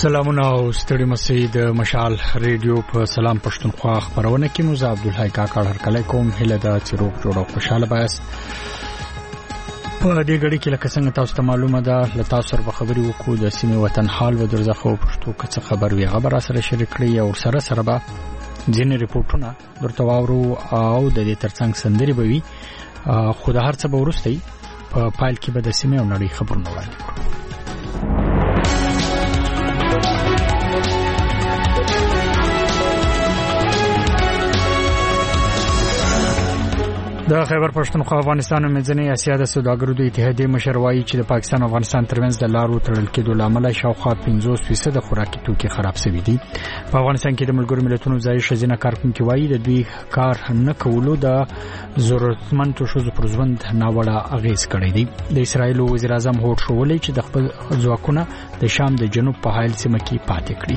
سلامونه او ستړي مسئ د مشال ریډیو په سلام پښتونخوا خبرونه کې مو زه عبدالحی کاکړ هرکلی کوم. هله د چیروک جوړ او خوشاله بایاست. په دې غړي کې لکه څنګه تاسو ته معلومه ده له تاسو سره خبري وکړو د سیمې وطن حال و درځخه پښتو کڅ خبر وی خبر سره شریک کړی او سره به ځینې ریپورتونه درته واورو او د دې ترڅنګ سندري بوي خو د هر څه به ورستي په فایل کې به د سیمې او نړۍ خبرونه وړاندې کړو. د خیبر پښتونخوا افغانستان او منځنۍ اسیا د سوداګرو د اتحادیې مشر وایي چې د پاکستان او افغانستان ترمنځ د لارو تړل کېدو لامل شاوخوا 50% خوراکي توکي خراب شوي دي. په افغانستان کې د ملګرو ملتونو ځای شزینه کارکونکو وایي د دوی کار نه کولو د ضرورتمند شوزو پر ژوند ناوړه اغیز کړی دی. د اسرایل وزیر اعظم هوډ شولې چې د خپل ځواکونه د شام د جنوب په حایل سیمه کې پاتې کړی.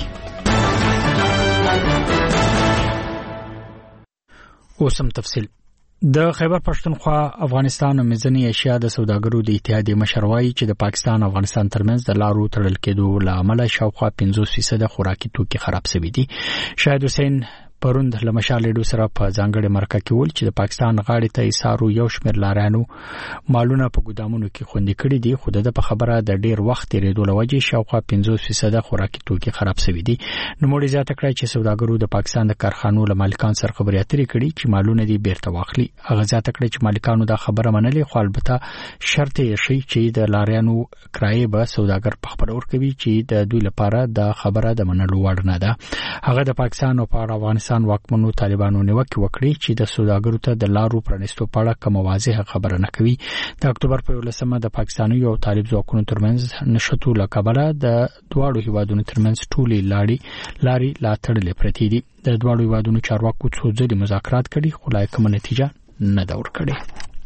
اوسم تفصیل. د خیبر پښتونخوا افغانستان او منځنۍ اسیا د سوداګرو د اتحادیې مشر وایي چې د پاکستان او افغانستان ترمنځ د لارو تړل کېدو لامل شاوخوا 50% خوراکي توکي خراب شوي دي. شاهد حسین پروند له مشال ریډیو سره په ځانګړي مرکه کې ول چې د پاکستان غاړې ته ایثارو یو شمېر لارانو مالونه په ګودامونو کې خوندي کړي دي خو د په خبره د ډیر وخت تیرېدو لوجې شاوخوا 50% خوراکي توکي خراب شوي دي. نو موږ زیاته کړی چې سوداګرو د پاکستان د کارخانو له مالکان سره خبرې اترې کړي چې مالونه دي بیرته واخلي. هغه زیاته کړی چې مالکانو دا خبره منلې خو البته شرط یې شي چې د لارانو کرایه به سوداګر په خبر ورکوي چې د دوی لپاره د خبره د منلو وړ نه ده. هغه د پاکستان او افغانستان واکمنو طالبانو نیوکه وکړي چې د سوداګرو ته د لارو پرانیستو په اړه کوم واضحه خبره نه کوي. د اکتوبر په 11مه د پاکستاني او طالب ځواکونو ترمنځ نشټو لکبله د دواړو هیوادونو ترمنځ ټولې لاري لا تړلې پرتې دي. د دواړو هیوادونو چارواکو څو ځلې مذاکرات کړي خو لا کومه نتیجه نه ده ورکړې.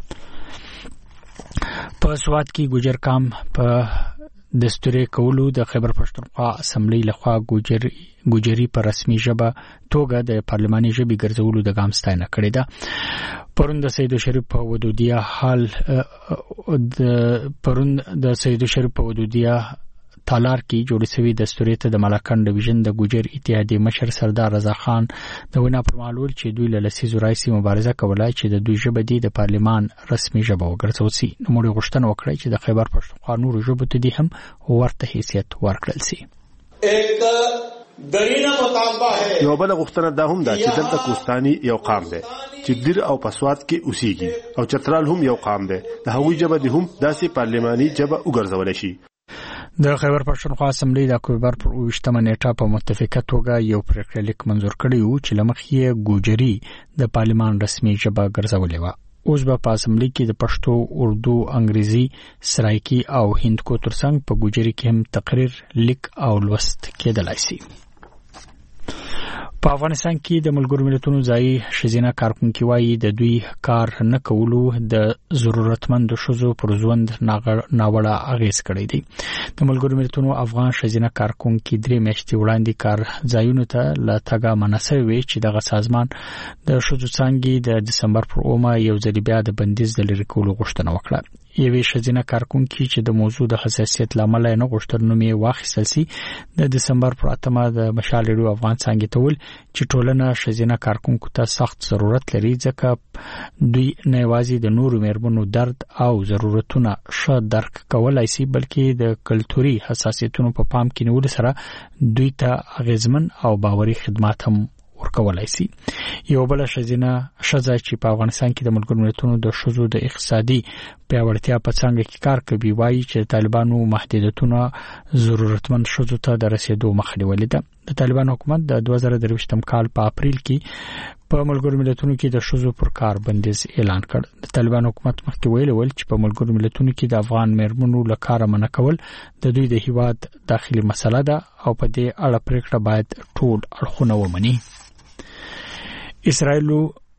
په سوات کې ګوجر کام په دستوري کولو د خیبر پښتونخوا اسمبلی لخوا ګوجری په رسمي ژبه توګه د پارلماني ژبې ګرځولو د ګام ستاینه کړې ده. پرون د سید شریف په ودودیه تالار کې جوړ شوی دستوري ته د ملاکان ډیویژن د ګوجر اتحادیې مشر سردار رضا خان د وینا پر مهال چې دوی له لسیزو راځي مبارزه کولای چې د دوی ژبه د پارلمان رسمي ژبه وګرځول شي. نو موږ غوښتنه وکړه چې د خیبر پښتونخوا نورو ژبو ته دي هم ورته حیثیت ورکړل شي. یو بل غوښتنه دا هم ده چې دلته کوستاني یو قام دی چې دیر او پسوات کې اوسېږي او چترال هم یو قام دی. د هغوی ژبه دي هم داسې پارلماني ژبه وګرځول شي. د خیبر پښتونخوا اسمبلی د اکتوبر پر 28مه نیټه په متفقه توګه یو پریکړه لیک منظور کړی و چې لمخې یې ګوجری د پارلمان رسمي ژبه ګرځولې و. اوس په اسمبلی کې د پښتو، اردو، انګریزي، سرایکی او هندکو ترڅنګ په ګوجری کې هم تقریر، لیک او لوست کېدلای شي. په افغانستان کې د ملګرو ملتونو ځای شزینه کارکونکو وایي د دوی کار نه کولو د ضرورتمند شوزو پر ژوند ناوړه اغیز کړی دی. د ملګرو ملتونو افغان شزینه کارکونکو 3 میاشتې وړاندې کار ځایونو ته لا تګا مناسب وي چې دغه سازمان د شوزو څنګه د دسمبر پر 9 یو ځل بیا د بندیز د لری کولو غوښتنه وکړه. یوې شزینه کارکونکو چې د موضوع د حساسیت لامل نه غوښتل نو می واخیستل سي د دسمبر پر 8 د مشال ریډیو افغان څنګه تول چې ټولنه شزینه کارکونکو ته سخت ضرورت لري ځکه دوی نه یوازې د نورو مېرمنو درد او ضرورتونه ښه درک کولای شي بلکې د کلتوري حساسیتونو په پام کې نیول سره دوی ته اغیزمن او باوري خدمات هم ورکولای شي. یو بل شزینه شزا چې په افغانستان کې د ملګرو ملتونو د شذو د اقتصادي پیاوړتیا په څنګه کې کار کوي وایي چې طالبانو محدودیتونه ضرورتمند شذو ته د رسیدو مخنیوي ده. د طالبان حکومت د 2023 کال په اپریل کې په ملګرو ملتونو کې د شذو پر کار بندیز اعلان کړ. د طالبان حکومت مخکې ویل چې په ملګرو ملتونو کې د افغان مېرمنو لکاره منع کول د دوی د هیواد داخلي مسله ده او په دې اړه پریکړه باید ټول اړخونه ومني. اسرائیل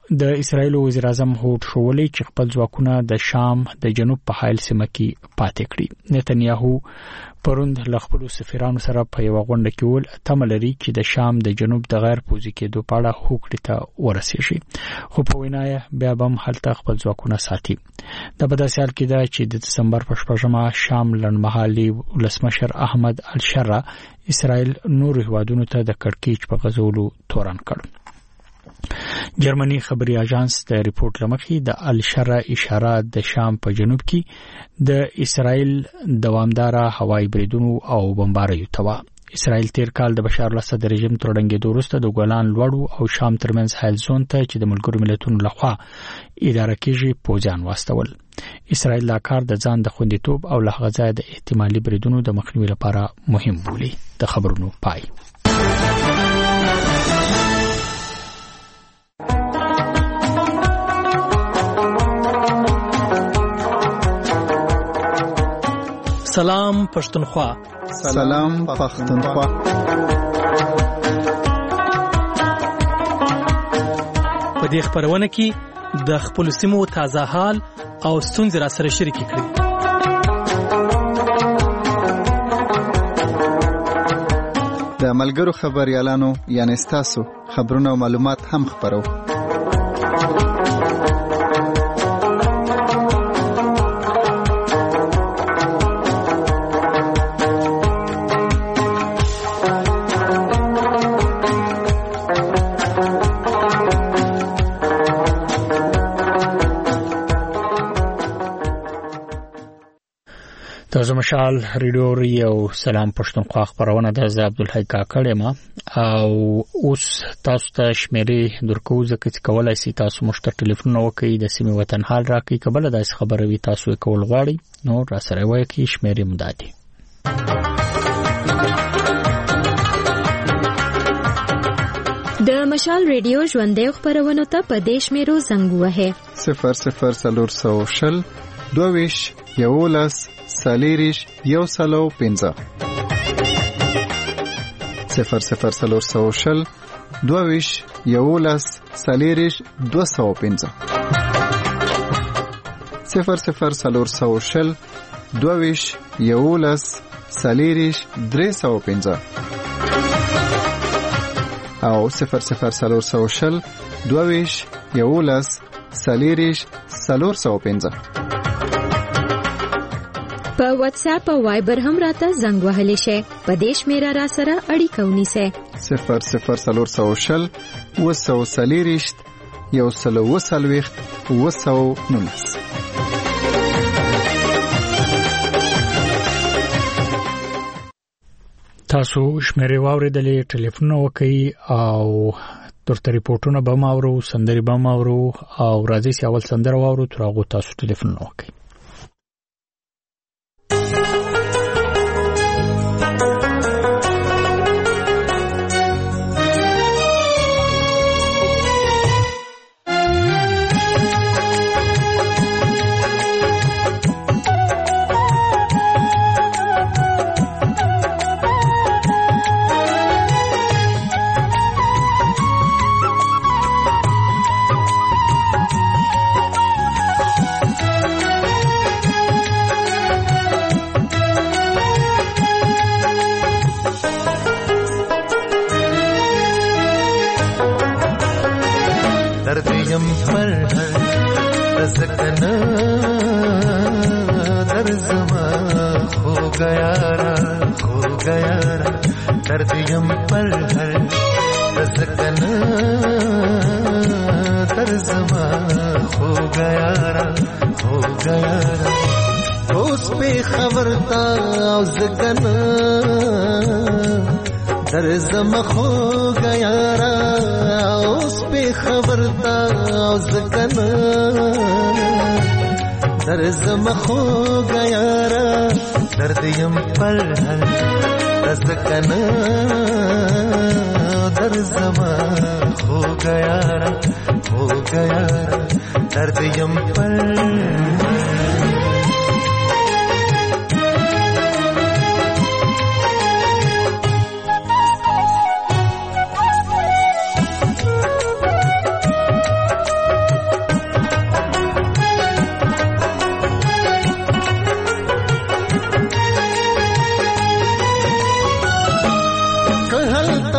د اسرایل وزیر اعظم هوټ شولې چې خپل ځواکونه د شام د جنوب په حایل سیمه کې پاتې کړي. نتنیاهو پروند له خپل سفیرانو سره په یو غونډه کې ول تمل لري چې د شام د جنوب د غیر پوزي کېدو په اړه هوکړې ته ورسیږي، خو په وینا یې بیا هم هلته خپل ځواکونه ساتي. د بداسیال کې دا چې د دسمبر په 14مه شام لنډمهالي ولسمشر احمد الشرا اسرائیل نور هوادونو ته د کړکېچ په غزولو تورن کړ. جرمني خبري اژانس د ریپورت لمخې د الشرا اشاره د شام په جنوب کې د اسرائیل دوامداره هوایي بریدونو او بمباریو ته اسرائیل تیر کال د بشار الاسد رژیم تر ډنګېدو وروسته د ګولان لوړو او شام ترمنځ حایل زون ته چې د ملګرو ملتونو لخوا اداره کیږي پوځیان واستول. اسرائیل دا کار د ځان د خوندیتوب او له هغه ځای د احتمالي بریدونو د مخنیوي لپاره مهم بولي. د خبرونو پای. سلام پښتونخوا. سلام پښتونخوا. په دې خبرونه کې د خپل سیمو تازه حال او ستونزې را سره شریک کړئ. د ملګرو خبريالانو یعنی تاسو خبرونه او معلومات هم خبرو. تاسو مشال ریډیو ریو سلام پښتونخوا خبرونه د عبدالحی کاکړ ما او اوس تاسو ته شمیرې درکو ځکه چې کولای شئ تاسو مشترک ټلیفون وکړئ د سیمې وطن حال راکړئ کبل داس خبره وي تاسو کول غواړئ نو را سره وایي کې شمیرې مدادي. د مشال ریډیو ژوندې خبرونه ته په دیش میرو زنګ وهه 00 22 یولس سالیریش یو سلو پنځه 00 22 یولس سالیریش 205 00 22 یولس سالیریش 305 او 00 22 یولس سالیریش 405. په واتس اپ او وایبر هم راته زنګ وهلی شي. په دیش میرا را سره اړیکه ونیسه 00 وسلیریشت یو سلو وسلويخت وسو نونس. تاسو شمیرې واوریدلې ټلیفون وکړئ او ترته ریپورتونه به ماورو سندري به ماورو او راځي چې اول سندره واورو تر هغه تاسو ټلیفون وکړئ.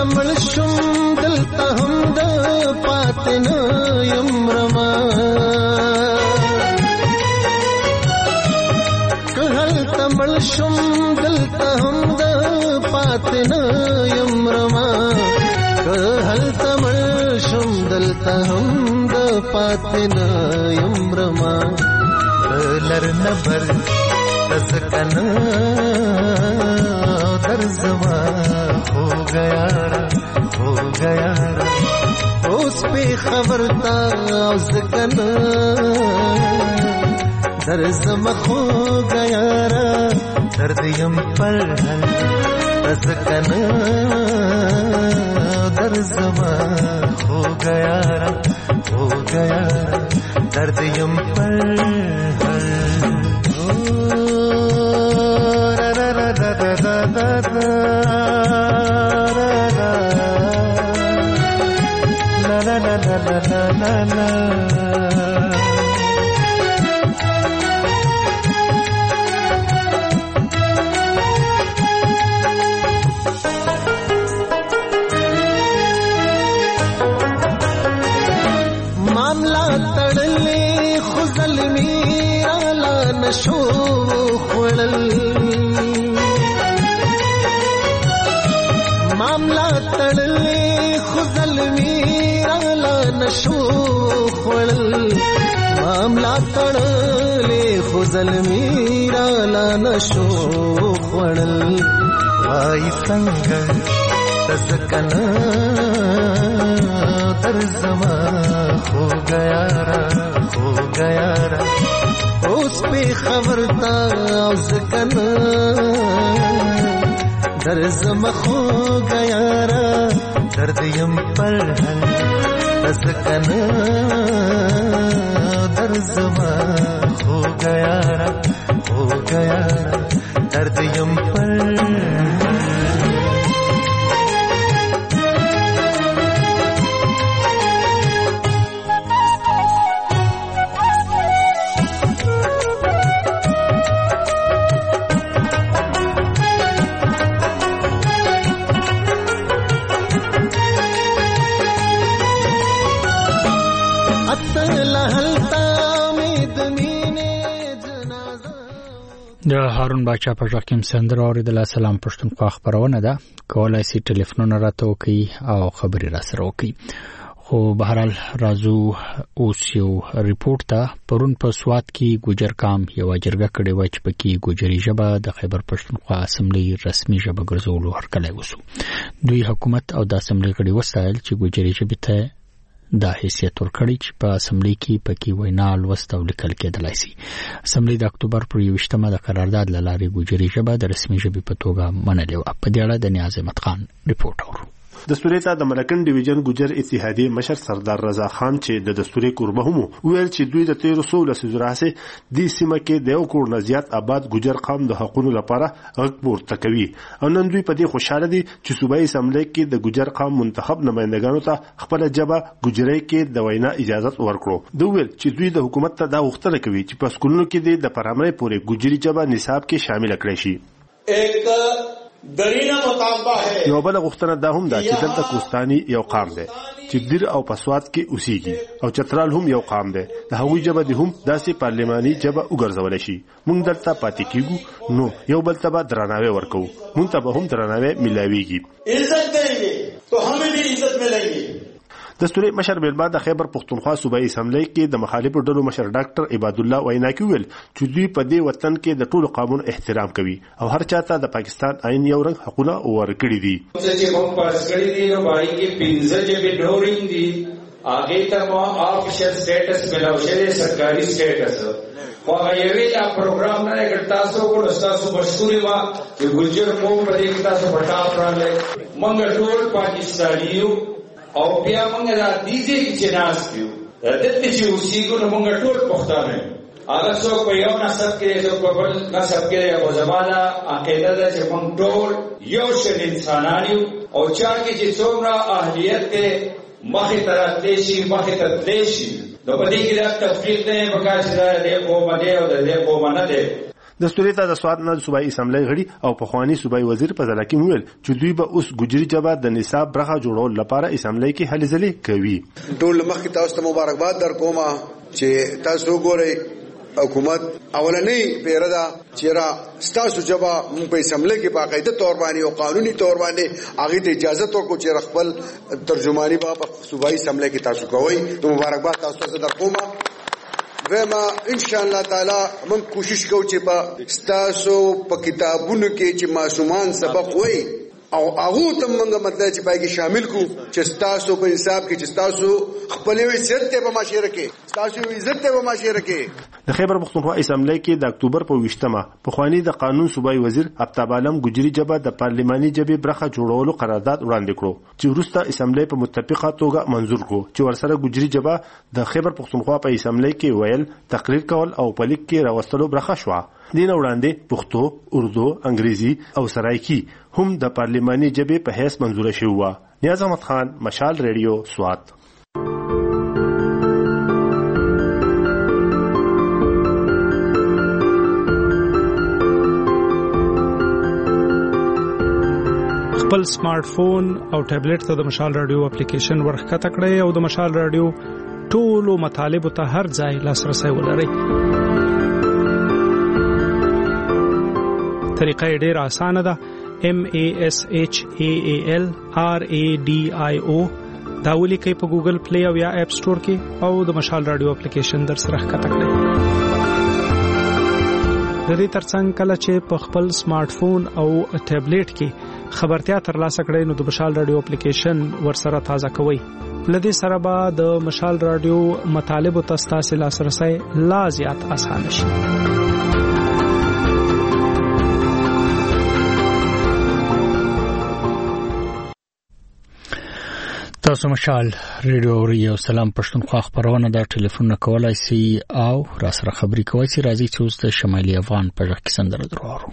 تمل شم دلته هم د پاتنه یمرما کهل تمل شم دلته هم د پاتنه یمرما کهل تمل شم دلته هم د پاتنه یمرما لر نبر تسکنا در زما ہو گیا اس پہ خبرتا سکنا در زما ہو گیا درد یم پر تسکنا در زما ہو گیا درد یم پر معاملہ تڑلے خزل میرا لا نشو خلل معاملہ تڑلے خزل میرا لا نشو خلل معاملہ تڑلے خزل میرا لا نشو خلل وائی سنگ تسکنا در زما ہو گیا اس پہ خبرتا سکنا در زما ہو گیا درد یم پر سکنا در زما ہو گیا درد یم پر د هارون باچا په ژغ سندره اوریدل. سلام پښتونخوا خبرونه ده، کولای شي ټلیفونونه راته وکړي او خبري را سره وکړي. خو بهرحال راځو اوس یو ریپورت ته. پرون په سوات کې ګوجر کام یو جرګه کړې و چې پکې ګوجري ژبه د خیبر پښتونخوا اسمبلی رسمي ژبه ګرځولو هرکلی وسو. دوی حکومت او د اسمبلی غړي وسایل چې ګوجري ژبه ته دا حیثیت ورکړي چې په اسمبلی کې پکې وینا لوست او لیکل کېدلای شي. اسمبلی د اکتوبر پر 21مه د قرارداد لارې ګوجري ژبه د رسمي ژبې په توګه منلې و. په دې اړه د نیاز احمد خان ریپورت اورو. دستوري ته د ملکن ډیویژن ګوجر اتحادیه مشر سردار رضا خان چې د دستوري قربه هم ویل چې دوی د 1300 راځي د سیمه کې د یو کور نه زیات آباد ګوجر قوم د حقوقو لپاره غږ پورته کوي. او نن دوی په دې خوشاله دي چې صوبایي اسمبلی کې د ګوجر قوم منتخب نمائندګانو ته خپل ژبه ګوجري کې د وینا اجازه ورکړو. دوی ویل چې دوی د حکومت ته دا غوښتنه کوي چې په سکولونو کې د پرامرۍ پورې ګوجري ژبه نصاب کې شامل کړي شي. درینا مطالبه ہے. یو بل غوښتنه دا هم ده چې دلته کوستاني یو قام دی چې دیر او پسوات کې اوسېږي او چترال هم یو قام دی. د هغوی ژبه د هم داسې پارلماني ژبه وګرځول شي. موږ دلته پاتې کیږو نو یو بل ته به درناوی ورکوو. موږ ته به هم درناوی ملاويږي. عزت دیں گے تو ہمیں بھی عزت ملے گی. دستوري مشر بیلبا د خیبر پښتونخوا صوبایي اسمبلی کې د مخالفو ډلو مشر ډاکټر عباد الله وینا کوي چې دوی په دې وطن کې د ټولو قانون احترام کوي او هر چاته د پاکستان آئین یو رنګ حقونه ورکړي دي. چې هم پاس کړی دي نو باندې کې 15 جبه ډورینګ دي आगे तक official status मिलावशे सरकारी स्टेटस وغیرہ پروگرام نه ګټاسو کو استاسو مشکوري وا چې ګلجر مو په دې کې تاسو پټا پرانه مونږ ټول پاکستانیو او بیا مونږ را دیږي چې ناس کیو دته چې اوسېګو نو مونږ ټول پښتانه هغه څوک په یو نسب کې څوک په بل نسب کې او زمانہ عقیده ده چې مونږ ټول یو شل انسانانیو او چا کې چې څومره اهلیت ته مخې تراتلی شي مخې ته تللی شي نو په دې کې دا تفریق نه پکار چې دا د قوم دی او د قوم نه دی. دستوري ته د سواد نه صوبایي اسمبلی غړي او پخوانی صوبایي وزیر په ځل کې ویل چې دوی به اوس ګجري جبهه د نصاب برخه جوړول لپاره اسمبلی کې هلې ځلې کوي. ټول مخکې تاسو ته مبارکباد درکوم چې تاسو ګورئ حکومت اولنې پیردا چیرې ستاسو جبا مون په اسمبلی کې باقاعده تور باندې او قانوني تور باندې هغه ته اجازه ورکړو چې خپل ترجمانی په صوبایي اسمبلی کې تاسو کوی. ته مبارکباد تاسو ته درکوم. وما ان شاء الله تعالی مون کوشش کوو چې په ستاسو په کتابونو کې چې معصومان سبق وایي او هغه ته موږ مطلب چې پای کې شامل کو چې تاسو په حساب کې چې تاسو خپل عزت ته په معاشره کې تاسو عزت ته په معاشره کې. د خیبر پختونخوا اسمبلی کې د اکتوبر په 20مه پخوانی د قانون صوبایي وزیر افتاب عالم ګجري جبهه د پارلماني جبهه برخه جوړولو قرارداد وړاندې کړو چې وروسته اسمبلی په متفقه توګه منزور کړو چې ورسره ګجري جبهه د خیبر پختونخوا په اسمبلی کې ویل تقریر کول او په لیک کې راوستلو برخه شو. دین وړاندې پښتو، اردو، انګریزي او سرایکی هم د پارلماني جبهه په حیث منزور شوی و. نیاز احمد خان، مشال ریډیو، سوات. خپل سمارټ فون او ټابلیټ ته د مشال رادیو اپلیکیشن ورخکته کړئ او د مشال رادیو ټولو مطالب ته هر ځای لاسرسي ولرئ. طریقه ډېر اسانه ده. MASHAAL RADIO دا ولیکئ په ګوګل پلی او یا اپ سٹور کې او د مشال رادیو اپلیکیشن در سره ښکته کړئ. د دې ترڅنګ کله چې په خپل سمارټ فون او ټابلیټ کې خبرتیا ترلاسه کړئ نو د مشال رادیو اپلیکیشن ورسره تازه کوئ. لدې سره به د مشال رادیو مطالب ته ستاسو لاسرسي لا زیات اسانه شي. تاسو مشال ریډیو اوري او سلام پښتونخوا خبرونه د ټلیفون کولای شي او را سره خبري کوي چې راځي چې اوس د شمالي افغان په ځای کې سندره درو.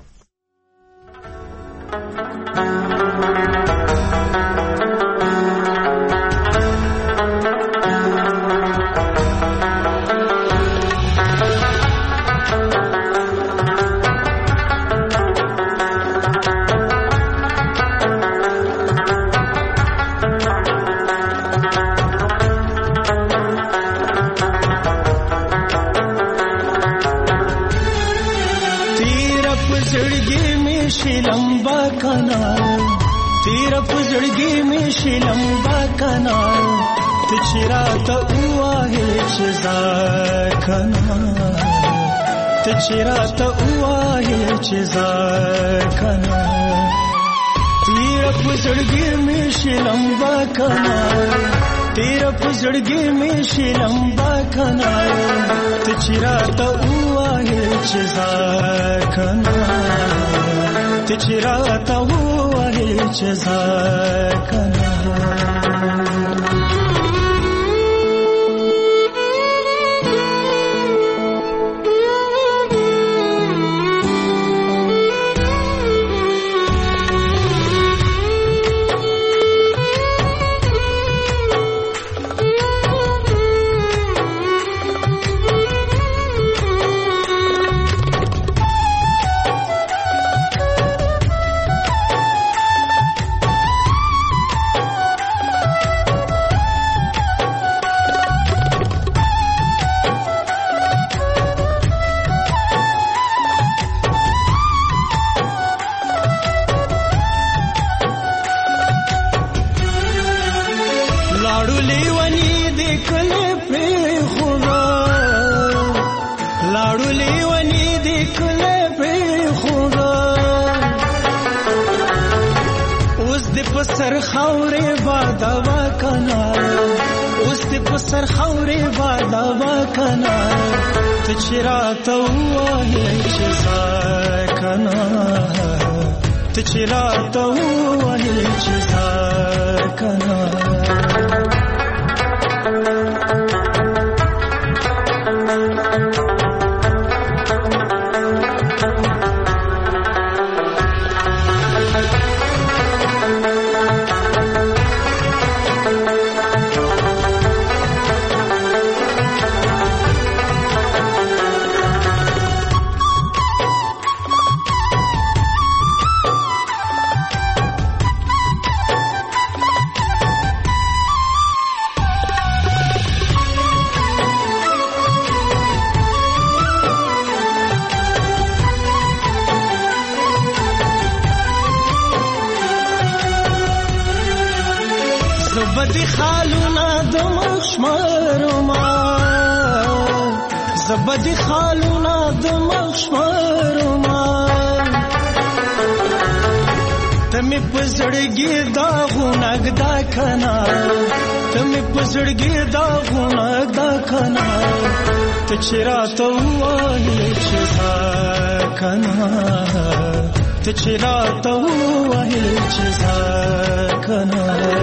लंबा कनाल तेरा पुजड़गी में शी लंबा कनाल तिचरा तो हुआ है चिजार कनाल तिचरा तो हुआ है चिजार कनाल तेरा पुजड़गी में शी लंबा कनाल तेरा पुजड़गी में शी लंबा कनाल तिचरा तो हुआ है चिजार कनाल तिचराता हुआ है जज़ार सर खौरे बादवा कनाल उस पसर खौरे बादवा कनाल तिचरा तो हुआ है चिज़ार कनाल तिचरा तो हुआ है चिज़ार कनाल زبدي خالونه د مخشمرما زبدي خالونه د مخشمرما تمه پزړګي دا غونګ دا کنا تمه پزړګي دا غونګ دا کنا ته چیرته وایې چې کنا ته چیرته وایې چې کنا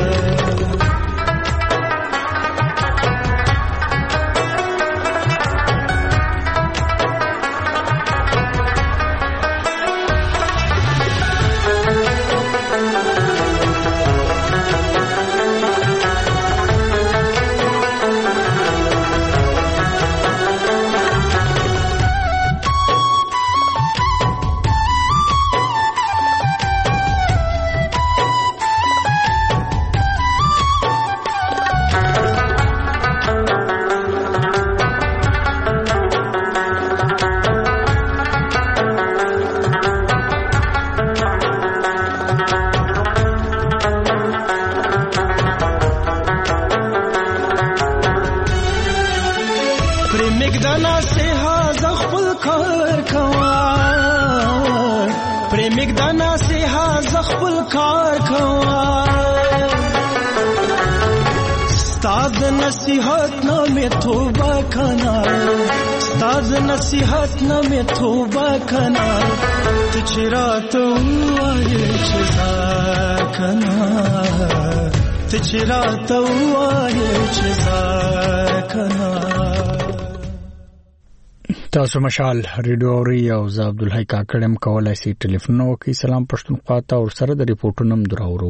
नसीहत न में तोबा खना स्ताज नसीहत न में तोबा खना तुझरा तो आए चुजा खना तुझरा तो आए चुजा खना تاسو مشال ریډیو اوري او ز عبد الحی کاکړم کولای شي ټلیفون وکړئ سلام پښتونخوا ته او سره د ریپورتونو دراورو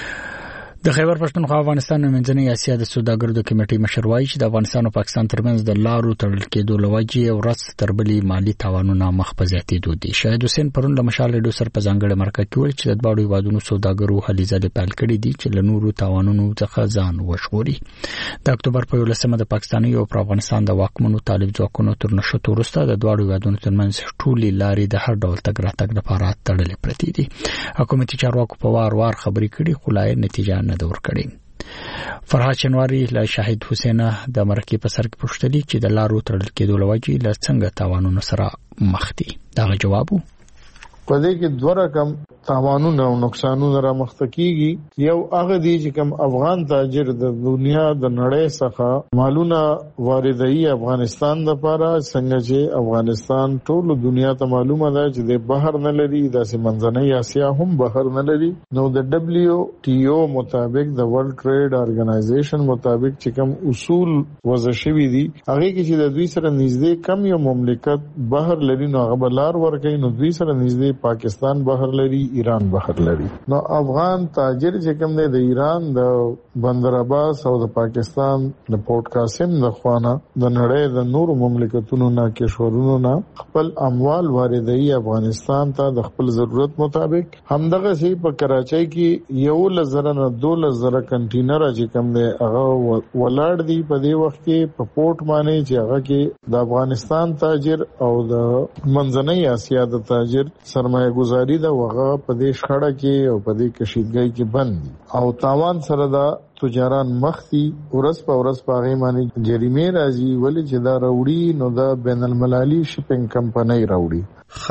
د خیبر پښتونخوا افغانستان منځنۍ اسیا د سوداګرو د کمیټې مشر وایي چې د افغانستان او پاکستان ترمنځ د لارو تړل کېدو لوجې او ورځ تر بلې مالی تاوانونه مخ په زیاتېدو دي. شاهد حسین پرون له مشال ریډیو سره په ځانګړې مرکه کې ویل چې د دواړو هیوادونو سوداګرو هلې ځلې پیل کړې دي چې له نورو تاوانونو څخه ځان وژغوري. د اکتوبر په 11مه د پاکستاني او افغانستان د واکمنو طالب ځواکونو تر نشټو وروسته د دواړو هیوادونو ترمنځ ټولې لارې د هر ډول تګ راتګ لپاره تړلې پرتې دي. حکومتي چارواکو په وار خبرې کړې خو لا نتیجه نه ده ورکړې. فرهاد شنواری له شاهد حسین د مرکې په سر کې پوښتنه چې د لارو تړل کېدو لوجې له څنګه تاوانونو سره مخ دي. دا جواب په دې کې دوه رقم تاوانونه او نقصانونه را مخ کیږي. یو هغه دی چې کوم افغان تاجر د دنیا د نړۍ څخه مالونه واردوي افغانستان لپاره، څنګه چې افغانستان ټول دنیا ته معلومه ده چې د بحر نه لري، داسې منځنۍ اسیا هم بحر نه لري. نو د WTO مطابق د ورلد ټریډ ارګنایزیشن مطابق چې کوم اصول وضع شوي دي هغه کې چې د دوی سره نږدې کم یو مملکت بحر لري نو هغه بلار ورکوي، نو دوی سره نږدې پاکستان بحر لري، ایران بحر لري. نو افغان تاجر چې کوم دی د ایران د بندر عباس او د پاکستان د پورت قاسم د خوانه د نړۍ د نورو مملکتونو نه کشورونو نه خپل اموال واردوي افغانستان ته د خپل ضرورت مطابق. همدغه سي په کراچۍ کې 1,000 نه 2,000 کنټینر چې کوم دی هغه ولاړ دي په دې وخت کې په پورت باندې چې هغه کې د افغانستان تاجر او د منځنۍ اسیا د تاجر سرمایه گذاری دا وغه په دې شخړه کې او په دې کشیدګۍ کې بند دي او تاوان سره دا تجاران مختی ورس په ورس پاغې باندې جریمه راځي ولې چې دا راوړي نو دا بین المللي شپینګ کمپنۍ راوړي.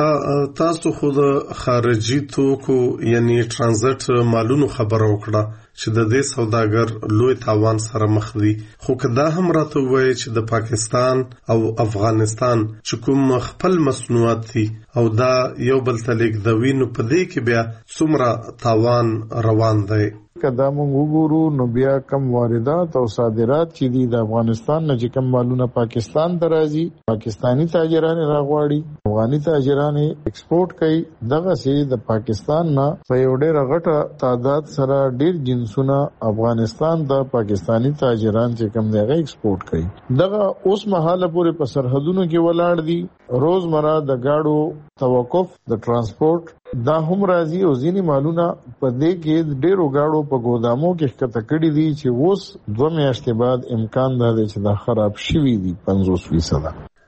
تاسو خو د خارجي توکو یعنی ترانزیت مالونو خبره وکړه چې د دې سوداګر لوی تاوان سره مخ دي، خو کدا هم راته وایي چې د پاکستان او افغانستان چې کوم خپل مصنوعات دي او دا یو بل تلیک د وینو په دې کې بیا څومره تاوان روان دی. کدا موږ وګورو نو بیا کم واردات او صادرات چې دي د افغانستان نه چې کم مالونه پاکستان ته راځي، پاکستانی تاجران راغواړي، افغاني تاجران ایکسپورټ کوي. دغه سي د پاکستان نه په یو ډېر غټه تعداد سره ډېر جنسونه افغانستان د پاکستانی تاجران چې کم دی ایکسپورټ کوي. دغه اوس مهاله پورې په سرحدونو کې ولاړ دي. روزمره د گاډو توقف د ترانسپورت دا هم راځي او ځینی مالونه په دې کې ډېرو گاډو په ګودامو کې ښکته کړي دي چې اوس 2 میاشتې بعد امکان ده چې دا خراب شوي دي 50%.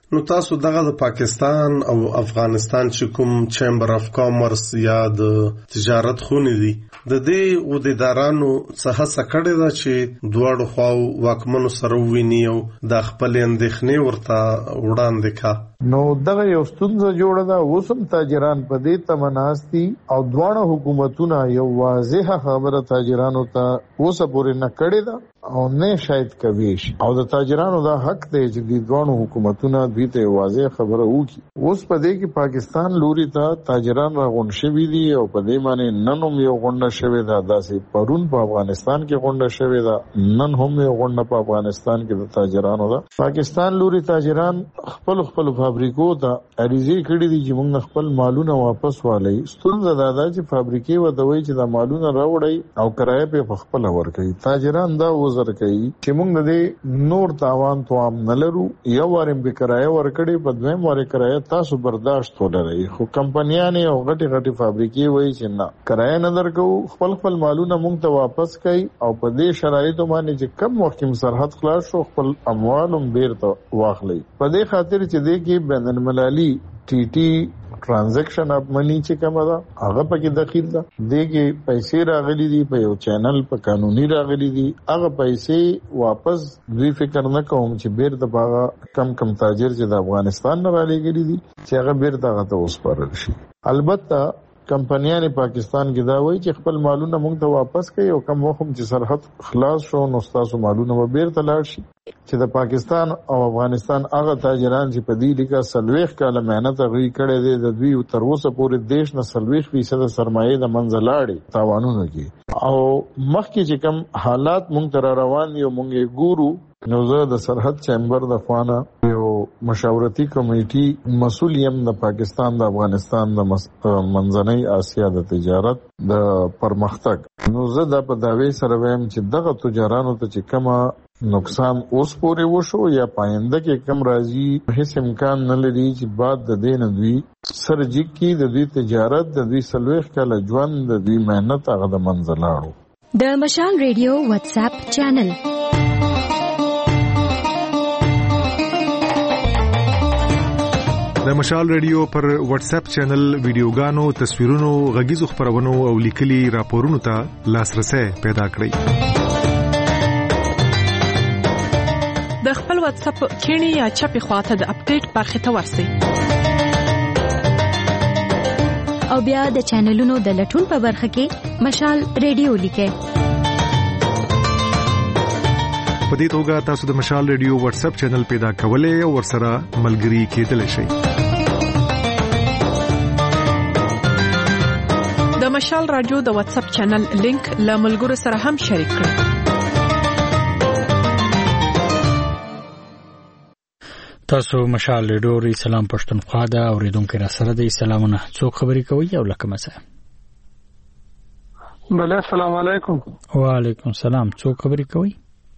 نو تاسو دغه د پاکستان او افغانستان چې کوم چیمبر اف کامرس یا د تجارت خونې دي د دې عہدیدارانو څخه سکړه ده چې دواړو خواو واکمنو سره ویني او د خپل اندېښنې ورته وړاندې کا. نو دغه یو ستونزه جوړه ده. اوسم تاجران په دې تمناستي او دواړه حکومتونه یو واضح خبره تاجرانو ته اوسه پورې نه کړې ده او نه شاید کوي او د تاجرانو دا حق دی چې د دوه حکومتونو دوی ته واضح خبره وکړي. اوس په دې کې پاکستان لوري ته تاجران راغون شوي دي او په دې باندې نن هم یو غونډه شوې ده. داسې پرون په افغانستان کې غونډه شوې ده، نن هم یو غونډه په افغانستان کې د تاجرانو ده. پاکستان لوري تاجران خپل فابریکو ته عریضې کړې دي چې موږ خپل مالونه واپس والي. ستونزه دا ده چې فابریکې ودوي چې د مالونه راوړي او کرایه په خپل ورکړي. تاجران دا وزر کوي چې موږ د نور تاوان توام نه لرو، یو وارم به کرایه ورکړي، په دویم واره کرایه تاسو برداشت ولرئ. خو کمپنیانه او غټي فابریکې وایي چې نه کرایه نه درکو، خپل مالونه موږ ته واپس کړي او په دې شرایطو باندې چې کم وخت کې سرحد خلاص شو خپل اموالم بیرته واخلي. په دې خاطر چې دې کې بین المللي ټي ټي ټرانزیکشن اپ منی چې کومه ده هغه پکې داخل ده. دې کې پیسې راغلي دي په یو چینل په قانوني راغلي دي. هغه پیسې واپس دوی فکر نه کوم چې بیرته باغه کم تاجر چې د افغانستان نه را لېږلي دي چې هغه بیرته هغه ته وسپارل شي. البته کمپنیانه پاکستان کې دا وایي چې خپل مالونه موږ ته واپس کړي او کوم وخت چې سرحد خلاص شو نو تاسو مالونه به بیرته لاړ شي. چې د پاکستان او افغانستان هغه تاجران چې په دې لکه سلويخ کاله مهنت غوي کړي دي د دوی تر اوسه پورې دیش نه 40% سرمایه د منځ لاړې تاوانونه کې او مخکې چې کوم حالات موږ تر روان یو موږ ګورو. نو زه د سرحد چیمبر د خوانه یو مشاورتي کمیټي مسؤل یم د پاکستان د افغانستان د منځنۍ اسیا د تجارت د پرمختګ. نو زه د په داوی سره وایم چې دغه تجارانو ته چې کومه نقصان اوس پورې وشو یا پاینده کې کم راځي هیڅ امکان نه لري چې بعد د دین دوی سرجیک کی د دوی تجارت د دوی سلويخ کله ژوند د دوی مهنت هغه د منځ لاړو. د مشال ریډیو واتس اپ چینل د مشال ریډیو پر واتس اپ چینل ویډیوګانو، تصویرونو، غږیزو خبرونو او لیکلي راپورونو ته لاسرسي پیدا کړئ. د خپل واتس اپ کینی یا چپی خواته د اپډیټ برخه ته ورسئ او بیا د چینلونو د لټون په برخه کې مشال ریډیو لیکئ. په دې توګه تاسو د مشال ریډیو واتس اپ چینل پیدا کولای او ورسره ملګري کېدلی شئ. د مشال رادیو د واتس اپ چینل لینک له ملګرو سره هم شریک کړئ. تاسو مشال ریډیو سلام پښتونخوا دا اوریدونکو را سره د سلامونه څوک خبري کوي او لکه مسه. بله السلام علیکم. وعلیکم السلام. څوک خبري کوي؟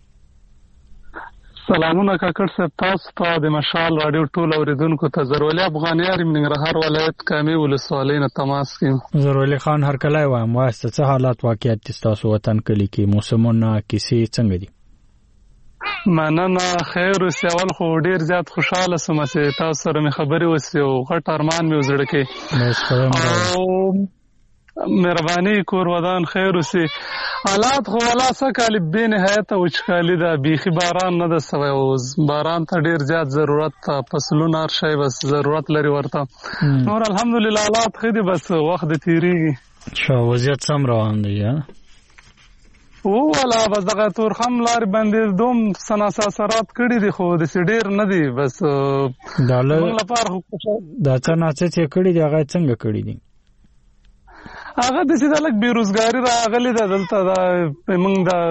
سلامونه کاکړ صاحب، تاسو ته د مشال رادیو ټول اوریدونکو ته زرولي افغانیار ننګرهار ولایت کامي ولسوالۍ نه تماس کوم. زرولي خان هر کله وایم واسطه څه حالات واقعیت تاسو وطن کلی کې موسمونه کیسې څنګه دي؟ مننه خیر اوسې. اول خو ډیر زیات خوشاله سم چې تاسو سره مې خبرې وسې او غټ ارمان مې وزړه کې او مهرباني کور ودان خیر اوسې. حالات خو ولا سکالی به نهایت او چکالی دا بیخي باران نه د سوي او باران ته ډیر زیات ضرورت ته فصلونه هر شی بس ضرورت لري ورته. نور الحمدلله حالات خدي بس وخت تیریږي. شو وضعیت سم روان دی یا ولا بس دغه تور خم لار باندې دوم سناساسرات کړي دي خو د سډیر نه دي بس ډالر لپاره دا څنګه چې کړي دي هغه څنګه کړي دي هغه د سیده لک بیروزګاری راغلی ده دلته دا موږ دا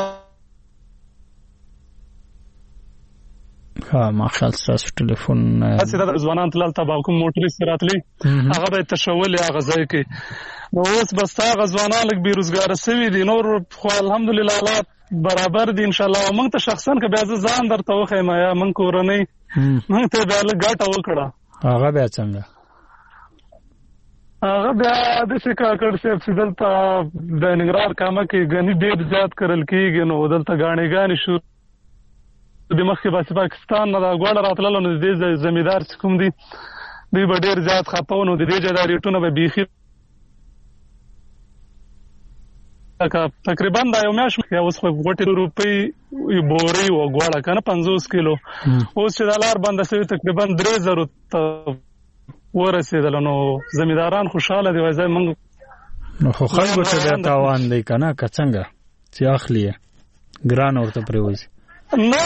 ها ماشال تاسو ټلیفون سیده ځوانان تلل تبا کوم موټری سراتلی هغه به تشول هغه ځای کې نو اوس بس هغه ځوانان لک بیروزګار سوي دي نور خو الحمدلله حالات برابر دي ان شاء الله موږ ته شخصا که بیا ځان درته وخم یا موږ کورنۍ موږ ته بیا لږ ګټه وکړه هغه بیا څنګه هغه بیا د څه کاکړ صاحب چې دلته د ننګرهار کامه کې غني ډېر زیات کرل کېږي نو دلته ګاڼې شو د مخکې باسي پاکستان نه دا غواړه راتللو نو د دې زمیندار چې کوم دي دوی به ډېر زیات خفه وو نو د دې جایداد ریټونه به بیخي تقریبا دا یو میاشت مخکې اوس خو غوټې روپۍ بورۍ وه غواړه که نه 50 کیلو اوس چې دا لار بنده شوې تقریبا 3000 ته ورسېدله نو زمینداران خوشحاله دي وایي موږ نو خو خلکو ته بیا تاوان دی که نه که څنګه چې اخلي یې ګران ورته پرېوځي نه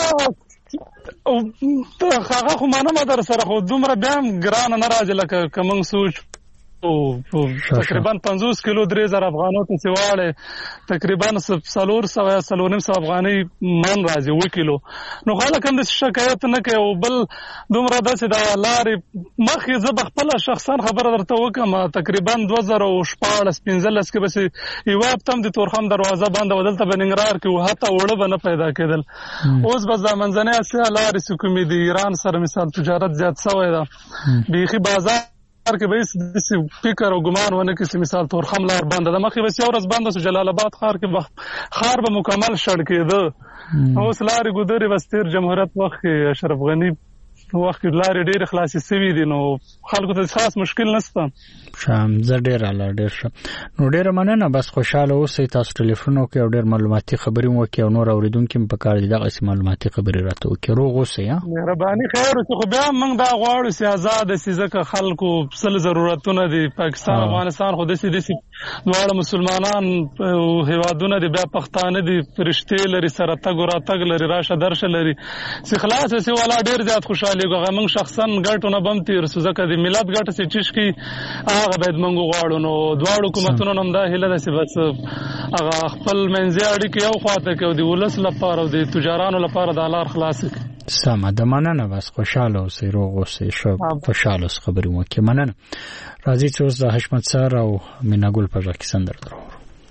هغه خو منمه در سره خو دومره بیا هم ګرانه نه راځي لکه که موږ سوچ تقریبا 50 کیلو 3000 افغانو ته چې واړې تقریبا 400 یا 450 افغانۍ من راځي 1 کیلو نو خلک هم داسې شکایت نه کوي او بل دومره داسې د لارې مخکې زه به خپله شخصا خبره درته وکړم تقریبا 2014-15 کې بسې یوه هفته هم د تورخم دروازه بنده وه دلته به ننګرهار کې وو حتی اوړه به نه پیدا کېدل اوس به دا منځنۍ اسیا لارې چې کومې د ایران سره مثال تجارت زیات شوی ده بیخي بازار کې به هیڅ فکر او ګمان ونه کړي چې مثال تورخم لار بنده ده مخکې به یوه ورځ بنده شو جلال آباد ښار کې ښار به مکمل شړ کېده اوس لارې ګودرې بس تېر جمهوریت وخت کې اشرف غني وخت کې لارې ډېرې خلاصې سوي دي نو خلکو ته خاص مشکل نشته زه ډېر اعلی ډېر ښه نو ډېره مننه بس خوشحاله اوسئ تاسو ټلیفون وکړئ او ډېر معلوماتي خبرې مو وکړئ او نور اورېدونکي هم پکار دي دغسې معلوماتي خبرې راته وکړئ روغ اوسئ مهرباني خیر وکړي خو بیا هم موږ دا غواړو چې ازاده سي ځکه خلکو سل ضرورتونه دي پاکستان افغانستان خو داسې دواړه مسلمانان هېوادونه دي بیا پښتانه دي فرښتې لري سره تګ و راتګ لري راشه درشه لري چې خلاص سي والا ډېر زیات خوشحالي هغه موږ شخصا ګټو نه بم تېر سو ځکه د ملت ګټه چې ټیش کړي هغه باید موږ وغواړو نو دواړو حکومتونو هم دا هیله ده چې بس هغه خپل منځي اړیکې یو خواته کړي او د ولس لپاره او د تجارانو لپاره دا لار خلاصه کړي سمه ده مننه بس خوشحاله اوسئ روغ اوسئ ښه خوشحاله اوسئ خبرې مو وکړې مننه راځئ چې اوس د حشمت سر او مینا ګل په غږ کې سندره درو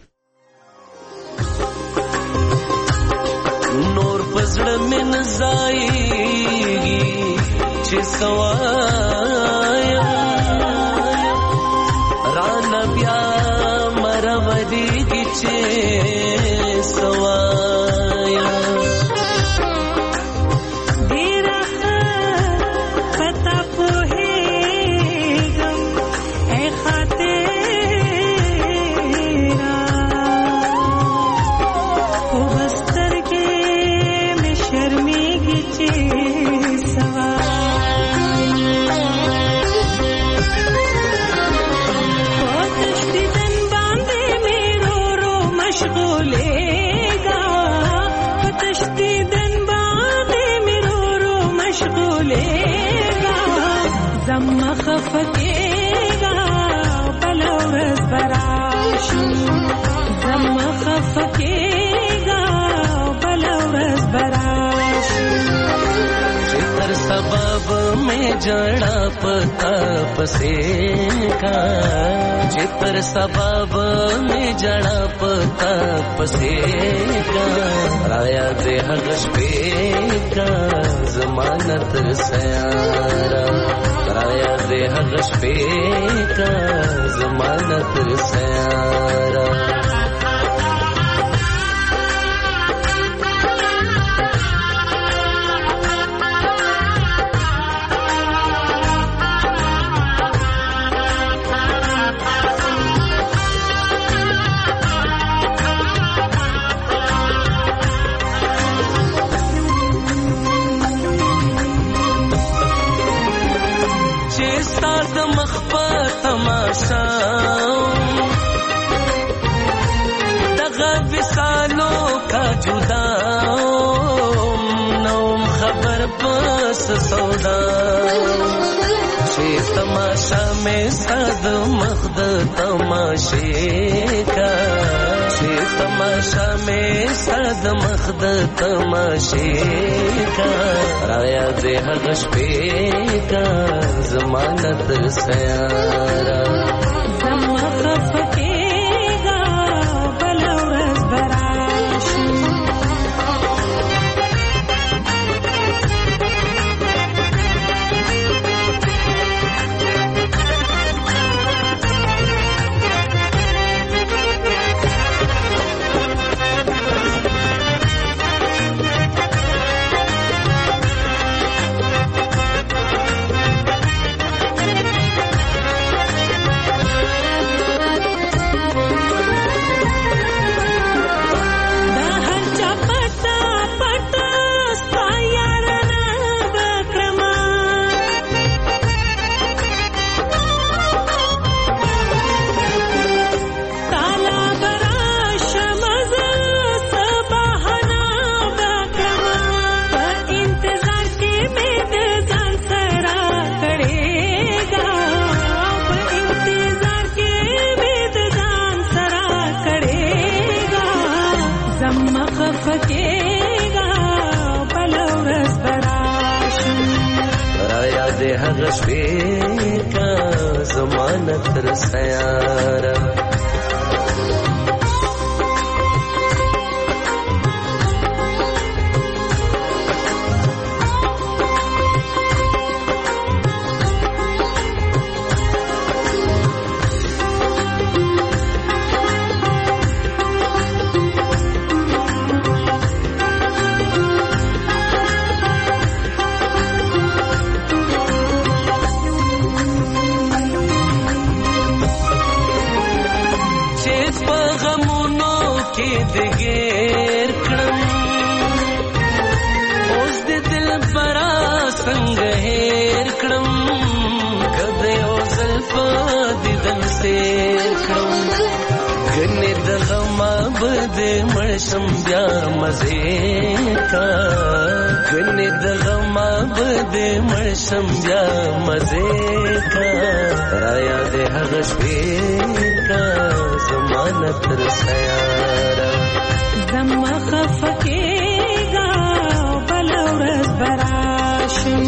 نور پزړه مې نه ځایږي چې سوایم رانه بیا مرودېږي چې سوایم ډېره ښه پته پوهېږم ای خاطره خو به سترګې مې شرمېږي چې زما خفقېږه بل ورځ به راشي زما خفقېږه بل ورځ به راشي چې تر سبب مې جړه پتا پسې کا چې تر سبب مې جړه پتا پسې کا رایا دې هغه شپې کا ضمانت سیارا رایا دې هغه شپې کا ضمانت سیارا دغه وصالو کا جدا نوم خبر پس سودا چې تماشا مې صد مخد تماشې کا چې تماشا مې صد مخد تماشې کا رایا دې هغه شپې کا ضمانت سیارا زما خفقېږه بل ورځ به راشي مخفکیگا بلورز براشم رایا دې هغه شپې کا زمانه تر سیاره دګیر کړم اوس د دل برا څنګه هېر کړم کده یو زلف د دل سیر کړم ګنې د غم بد مرشم بیا مزه کا ګنې د غم بد مرشم بیا مزه کا رایا دې هغه شپې کا زمانه تر سیاره زما خفکیگا بلورز براشم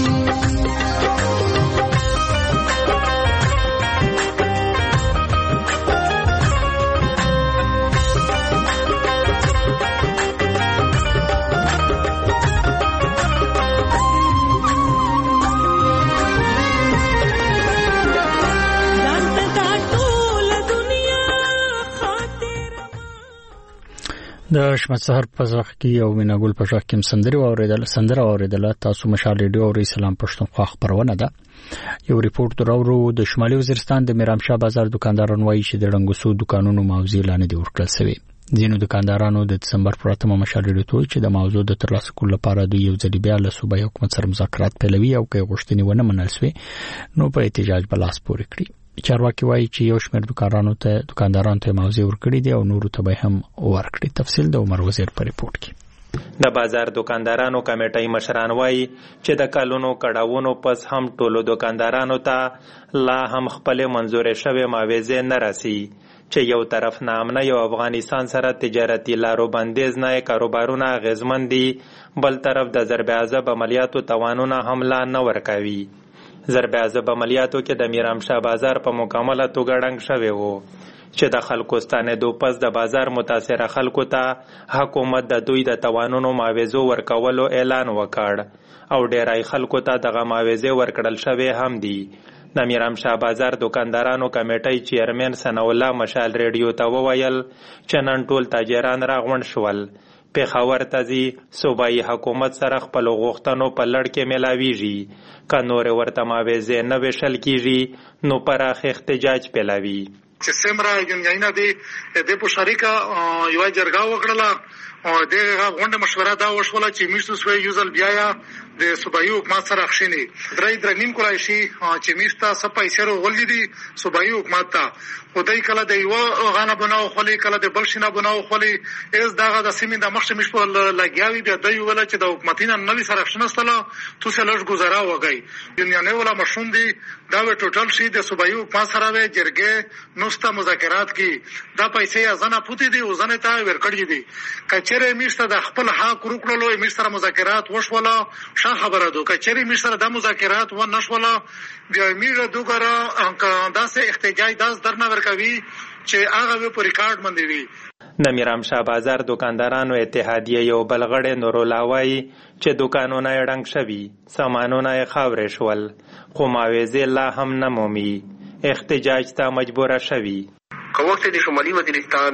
د شمت سحر په ځخ کې او میناګل په ځخ کې سندره اوریدل تاسو مشال ریډیو او اسلام پښتونخوا خبرونه ده یو ریپورت درورو د شمالي وزیرستان د میرامشاه بازار دکاندارانو وایي چې د رنګوسو دکانونو موضوع لاندې دی ورکړل شوی ځینو دکاندارانو د دسمبر پر 8 مشال ریډیو ته چې د موضوع د ترلاسه کولو لپاره د یو ځل بیا له صوبایي حکومت سره مذاکرات پیلوي او کې غوښتنې ونه منل شوې نو په احتجاج بلاس پورې کړی چارواکي وایي چې یو شمېر دکاندارانو ته موضوع ورکړي دي او نورو ته به هم ورکړي تفصیل د عمر وزیر په ریپورت کې د بازار دکاندارانو کمیټې مشران وایي چې د کلونو کډاوونو پس هم ټولو دکاندارانو ته لا هم خپل منزور شوی معاوضه نه راسي چې یو طرف نامنه یو افغانستان سره تجارتي لارو بندیز نه کاروبارونه غزمن دي بل طرف د ضرب عذاب عملیاتو توانونه حمله نه ورکوي ضرب عذاب عملیاتو کې د میرامشاه بازار په مکمله توګه ډنګ شوی وو چې د خلکو ستانېدو پس د بازار متاثره خلکو ته حکومت د دوی د توانونو معاوضو ورکولو اعلان وکړ او ډیری خلکو ته دغه معاوضې ورکړل شوی هم دي د میرامشاه بازار دکاندارانو کمیټې چیرمن ثنا الله مشال ریډیو ته وویل چې نن ټول تاجران راغونډ شول پېښور ته ځي صوبایي حکومت سره خپل غوښتنو په لړ کې ملاویږي که نورې ورته معاوضې نه ویشل کیږي نو پراخ احتجاج پیلوي چې سمرا یونینا دی د په شریکه یو جرګه وکړه او دغه غونډه مشوره دا وشوله چې میشتو سوی یوزل بیا د صوبایي حکومت سره خښینی درې نیم کولای شي چې میشته سپای سره ولې دي صوبایي حکومت ته خدای کله د یو غانه بناو خولي کله د بلشینه بناو خولي از دغه د سیمې د مخ مش په لګیاوي بیا د یو ولا چې د حکومتینه نوې سره خښنستله تو سلج گزارا وګي یونیانه ولا مشون دي دا ټوټل شي د صوبایي حکومت سره وې جرګه نوسته مذاکرات کی دا پیسې ازنه پوتې دي وزنه ته ورکړې دي کچره میشته د خپل حق ورکړلو میشته مذاکرات وشوله شان خبره دو کچره میشته د مذاکرات و نشوله بیا میره دوګره داسې احتجاج داس درنه ورکوي چې هغه په ریکارډ باندې وي د میرامشاه بازار دکاندارانو اتحادیه یو بلغړې نورلاوي چې دکانونه یې ډنګ شوي سامانونه یې خاورې شول خو معاوضې لا هم نه مومي احتجاج ته مجبوره شوي که وخت د شمالي وزیرستان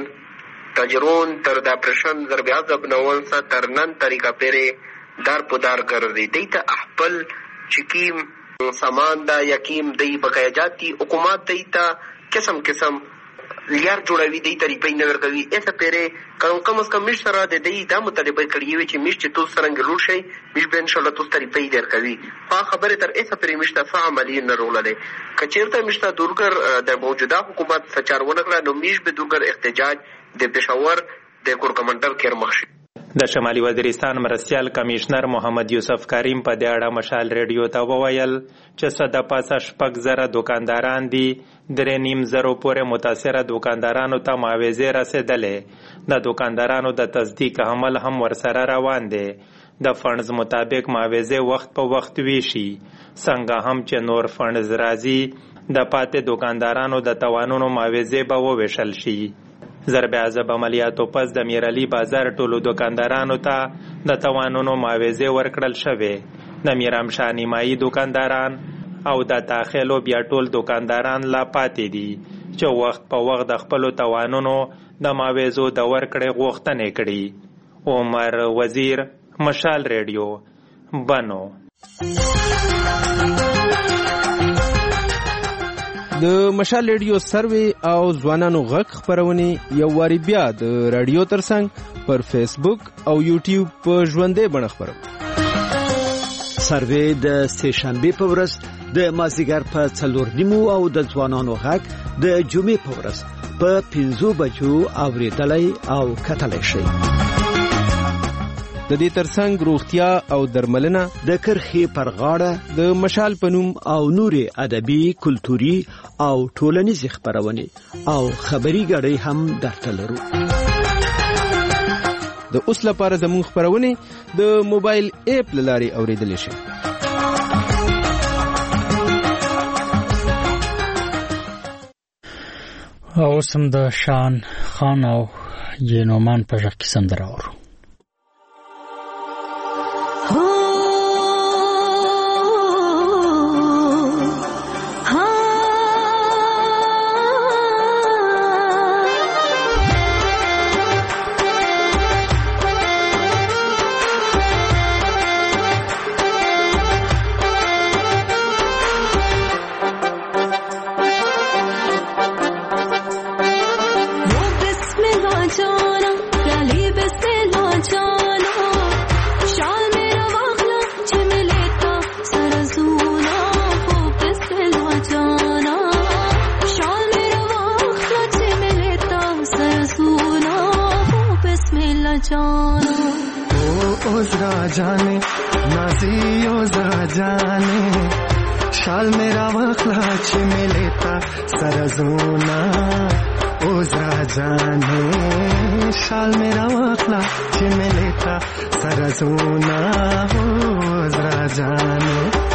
تاجرون تر د اپریشن ضرب عذاب نوون سره تر نن طریقه پیره دار په دار ګرځي دیته خپل چکیم سامان دا یقیم دی بقایجاتی حکومت دیته قسم لیار جوړوي دی طریقې نه ورکوي ایسه پیره کم از کم مش سره د دې د مطالبه کړی وي چې مش چې تو سرنګ لور شي مش به ان شاء الله تو طریقې درکوي په خبره تر ایسه پیره مش ته عملی نه رولله کچیرته مش ته دورګر د موجوده حکومت سچارونه کړه نو مش به دورګر احتجاج د پېښور د کور کمانډر کېر مخشي د شمالي وزیرستان مرستیال کمشنر محمد یوسف کریم په دې اړه مشال ریډیو ته وویل چې څه د پاسه 6,000 دکانداران دي 3,500 پورې متاثره دکاندارانو ته معاوضې رسیدلې د دکاندارانو د تصدیق عمل هم ورسره روان دی د فنډز مطابق معاوضې وخت په وخت ویشي څنګه هم چې نور فنډز راځي د پاتې دکاندارانو د توانونو معاوضې به وویشل شي ضرب عذاب عملیاتو پس د میرعلی بازار ټولو دکاندارانو ته د توانونو معاوضې ورکړل شوې د میرامشاه نیمایي دکانداران او د تاخیلو بیا ټول دکانداران لا پاتې دي چې وخت په وخت د خپلو توانونو د معاوضو د ورکړې غوښتنې کړي عمر وزیر مشال ریډیو بنو د مشال ریډیو سروي او ځوانانو غږ خپرونې یو واری بیا د رادیو ترڅنګ پر فیسبوک او یوټیوب په ژوندۍ بڼه خپروي سروي د سهشنبه په ورځ د مازیګر په 4:30 او د ځوانانو غږ د جمعې په ورځ په 5 بجو اوریدلای او کتلای شي د دې ترڅنګ روغتیا او درملنه د کرخې پر غاړه د مشال پنوم او نوري ادبي کلتوري او ټولنیز خبرونه او خبري غړي هم درته لرو د اوس لپاره زموږ خبرونه د موبایل اپ لاري اوریدل شي او سم د شان خان او جنومان په ځکه سندره ورو जाने नाजियो जाने शाल मेरा वखला छिमे लेता सरजूना ओजरा जाने शाल मेरा वखला छिमे लेता सरजूना ओजरा जाने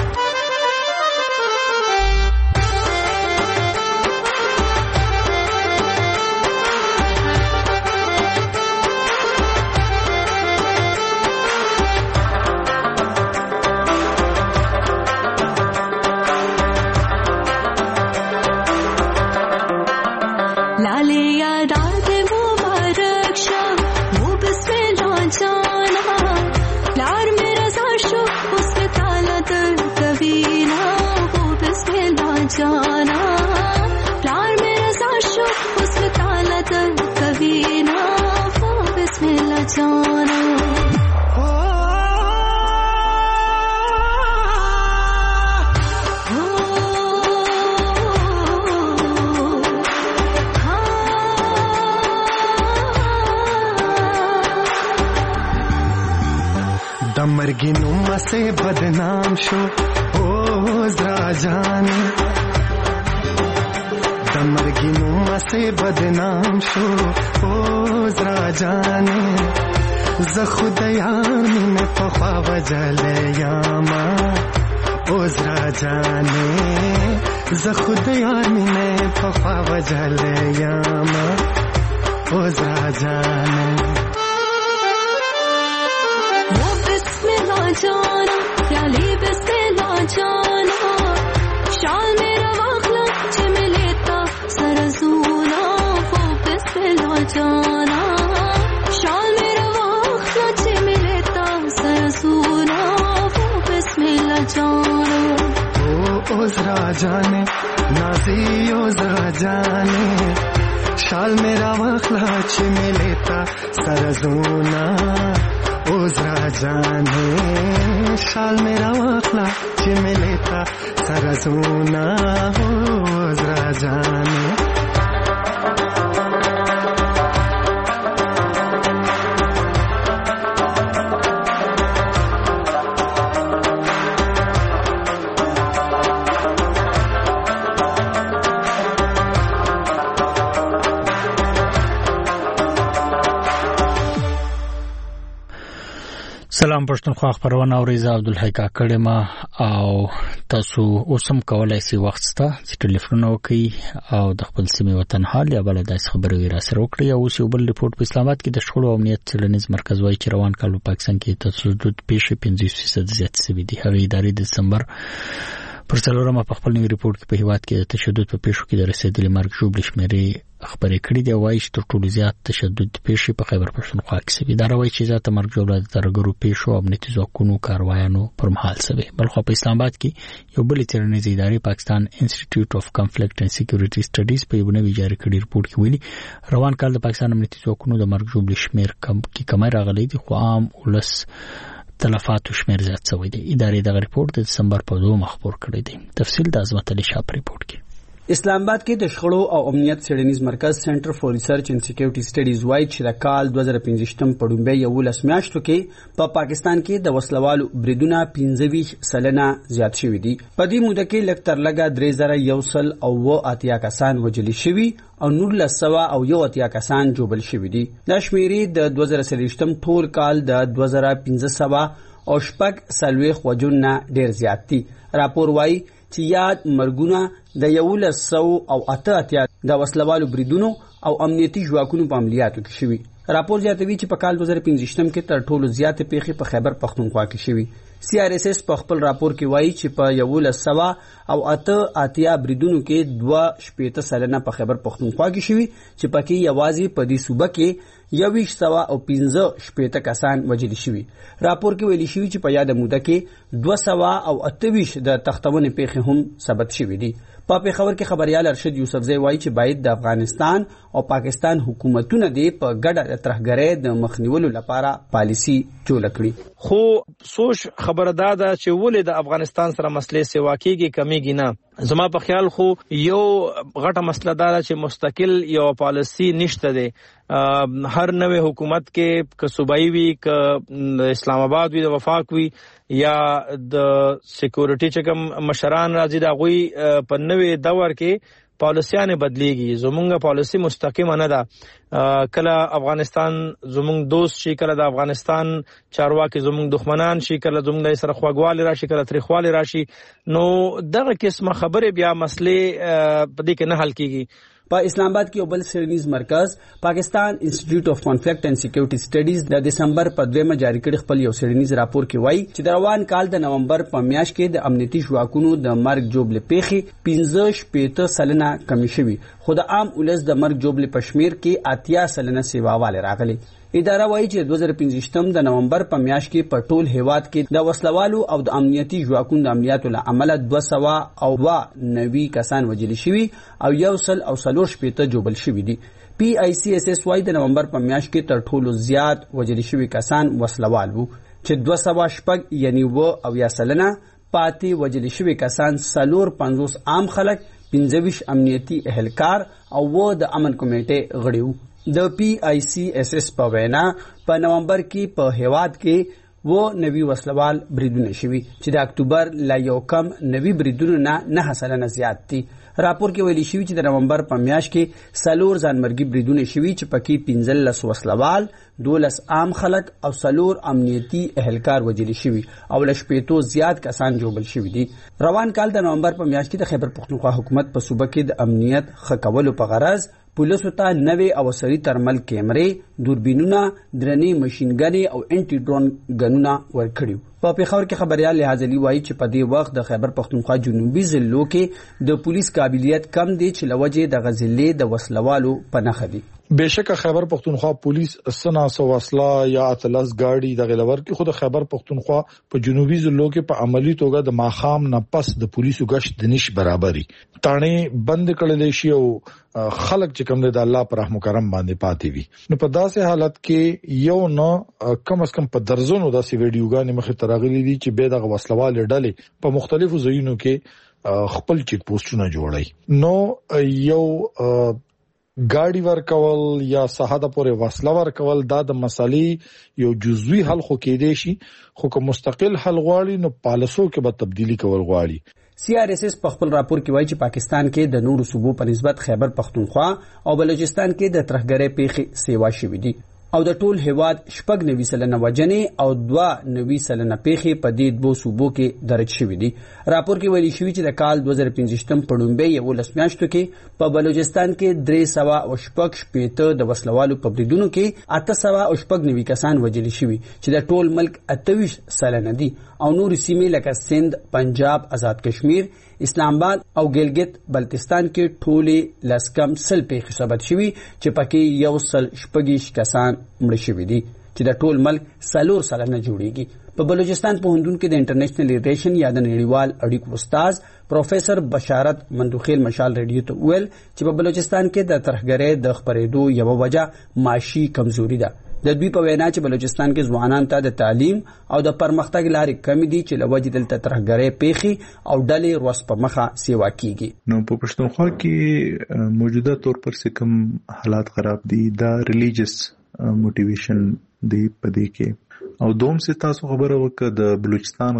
मर्गिनुमा से बदनाम शो ओ जरा जाने मर्गिनुमा से बदनाम शो ओ जरा जाने जखुदयार में पखा वजले यामा ओ जरा जाने जखुदयार में पखा वजले यामा ओ जरा जाने जाना प्याली बिस्मिल्ला जाना शाल मेरा वाखला छिमे लेता सरजूना वो बिस्मिल्ला जाना शाल मेरा वाखला छिमे लेता सरजूना वो बिस्मिल्ला जाना ओ जरा जाने नाजी ओ जरा जाने शाल मेरा वाखला छिमे लेता सरजूना ओजरा जाने शाल मेरा वाखला छिमे लेता सरजूना ओजरा जाने سلام پښتونخوا خبرونه اوریزه عبدالحی کاکړه ما او تاسو اوسم کولای شئ وخت ستا چې ټلیفون وکړئ او د خپل سیمې وطن حال یا بل داسې خبرې را سره وکړئ. او اوس یو بل ریپورت په اسلام آباد کې د شخړو او امنیت څېړنیز مرکز وايي چې روان کال په پاکستان کې تشدد پیښې 50% زیات شوي دي. هغه ادارې د دسمبر پر څلورمه په خپل نوي ریپورت کې په هیواد کې د تشدد په پیښو کې د رسیدلي مرګ ژوبلې شمیرې خبرې کړې دي. وايي چې تر ټولو زیات تشدد پیښې په خیبر پښتونخوا کې شوي. دا راوایي چې زیات مرګ ژوبله د ترګرو پیښو او امنیتي ځواکونو کاروایانو پر مهال شوي. بلخو په اسلام آباد کې یو بل څېړنیز ادارې پاکستان انسټیټیوټ اف کنفلیکټ اند سکیورټي سټډیز په یو نوي جاری کړي ریپورت کې ویلي روان کال د پاکستان امنیتي ځواکونو د مرګ ژوبلې شمیر کمه راغلی دی، خو عام ولس تلفاتو شمیر زیات شوی دی. ادارې د ریپورت د دسمبر په 2 خبر کړی دی. تفصیل د عظمت علي شاه په ریپورت کې. اسلام آباد کې د شخړو او امنیت څېړنیز مرکز سنټر فور ریسرچ اند سکیورټي سټډیز وايي چې د کال 2015 په ډومبه یو لس میاشتو کې په پاکستان کې د وسلوالو بریدونه 15% زیات شوي دي. په دې موده کې لږ تر لږه 3180 کسان وژل شوي او 1901 کسان جوبل شوي دي. دا شمیرې د 2023 ټول کال د 2500 او شپږ سلويخ وجونه ډیر زیات دي. راپور وايي چې یاد مرګونه د 1188 د وسلوالو بریدونو او امنیتي ځواکونو په عملیاتو کې شوي. راپور زیاتوي چې په کال 2015 کې تر ټولو زیاتې پیښې په خیبر پښتونخوا کې شوي. CRSS په خپل راپور کې وایي چې په 1188 بریدونو کې 2% په خیبر پښتونخوا کې شوي چې پکې یوازې په دې صوبه کې 115 کسان وژل شوي. راپور کې ویلي شوي چې په یاد موده کې 228 د تختونې پیښې هم ثبت شوي دي. په پیښور کې خبريال ارشد یوسفزئی وایي چې باید د افغانستان او پاکستان حکومتونه دې په ګډه ترهګرۍ د مخنیولو لپاره پالیسی جوړه کړي. خو سوچ خبردار ده چې ولې د افغانستان سره مسلې سیوا کېږي کمیږي نه. زما په خیال خو یو غټه مسله ده چې مستقل یو پالیسی نشته ده. هر نوې حکومت کې که صوبایي وي که اسلام آباد وي د وفاق وي یا د سکیورټي چې کوم مشران راځي دا غوي په نوې دور کې پالیسیانه بدلیږي. زمونږه پالیسی مستقیمه نه ده. کله افغانستان زمونږ دوست شي، کله د افغانستان چارواکي زمونږ دښمنان شي، کله زمونږ سره خواږوالی راشي، کله تریخوالی راشي. نو دغه قسمه خبره بیا مسلې په دې کې نه حل کیږي. په اسلام آباد کې یو بل څېړنیز مرکز پاکستان انسټیټیوټ اف کنفلیکټ اند سکیورټي سټډیز د دسمبر په 2 جاری کړي خپل یو څېړنیز راپور کې وایي چې د روان کال د نومبر په میاشت کې د امنیتي ځواکونو د مرګ جوبلې پیښې 15% کم شوي، خو د عام ولس د مرګ جوبلې په شمیر کې 80% سیواواله راغلي. اداره وایي چې 2015 د نومبر په میاشت کې په ټول هیواد کې د وسلوالو او د امنیتي ځواکونو د عملیاتو له امله 290 کسان وژل شوي او 140 جوبل شوي دي. PICSS وايي د نومبر په میاشت کې تر ټولو زیات وژل شوي کسان وسلوال وو چې 206 یعنی او یا سلنه پاتې وژل شوي کسان 450 عام خلک، 25 امنیتي اهلکار او د امن کمیټې غړي وو. د PICSS په وینا په نومبر کې په هیواد کې نوي وسلوال بریدونه شوي چې د اکتوبر لا یو کم نوي بریدونه نه 9% زیات دي. راپور کې ویلي شوی چې د نومبر په میاشت کې 4 ځانمرګي بریدونه شوي چې پکې 15 وسلوال، 12 عام خلک او 4 امنیتي اهلکار وژل شوي او له 80 زیات کسان جوبل شوي دي. روان کال د نومبر په میاشت کې د خیبر پښتونخوا حکومت په صوبه کې د امنیت ښه کولو په غرض پولیسو ته نوې او عصري ترمل کیمرې، دوربینونه، درنې ماشینګنې او انټي ډرون ګنونه ورکړي. په پیښور کې خبريال لحاظ علي وایي چې په دې وخت د خیبر پښتونخوا جنوبي ضلعو کې د پولیس قابلیت کم دی چې لوجه د غزلې د وسلوالو په نخ دي. بهشکه خیبر پښتونخوا پولیس سنا سو وسلا یا اتلس گاڑی د غلور کې خود خیبر پښتونخوا په جنوبي ضلعو کې په عملی توګه د ماخام نه پس د پولیسو غشت د نش برابرۍ تانه بند کړل شي او خلک چې کوم د الله پر رحم کرم باندې پاتې وي. نو په داسې حالت کې یو نه کم از کم په درزونو داسې ویډیوګانې مخه ترغلي دي چې به د وسلوال ډلې په مختلفو ځایونو کې خپل چیک پوسټونه جوړي. نو یو ګاډي ورکول یا ساحه پورې وسله ورکول دا د مسالې یو جزوی حل خو کېدې شي، خو که مستقل حل غواړي نو پالیسو کې به تبدیلی کول غواړي. CRSS په خپل راپور کې وایي چې پاکستان کې د نورو صوبو په نسبت خیبر پښتونخوا او بلوچستان کې د ترهګرۍ پیښې سیوا شوې دي. او د ټول هیواد 90% وجنې او 92% پیښې په دې دوه صوبو کې درج شوې دي. راپور کې ویلي شوی چې د کال 2015 په ډومبۍ 11 میاشتو کې په بلوچستان کې 380 د وسلوالو په بریدونو کې 890 کسان وژل شوي چې د ټول ملک 28 سلنه دي او نور سیمې لکه سند، پنجاب، آزاد کشمیر، اسلام آباد او ګلګت بلتستان کې ټولې لسکم سل پیښې ثبت شوي چې پکې 140 کسان مړه شوي دي چې د ټول ملک 4 سلنه جوړیږي. په بلوچستان پوهنتون کې د انټرنیشنل ریلیشن یا د نړیوال اړیکو استاد پروفیسر بشارت مندوخیل مشال ریډیو ته ویل چې په بلوچستان کې د ترهګرۍ د خپرېدو یو وجه معاشي کمزوري ده. د دوی په وینا چې بلوچستان کې ځوانان ته د تعلیم او د پرمختګ لارې کمی دي چې لوجه دلته ترهګرۍ پیښې او ډلې روس په مخه سیوا کیږي. نو په پښتونخوا کې موجوده تور پر کوم حالات خراب دي دا ریلیجیس موټیویشن دی پدې کې او دوم سے تاسو خبره وکړه د بلوچستان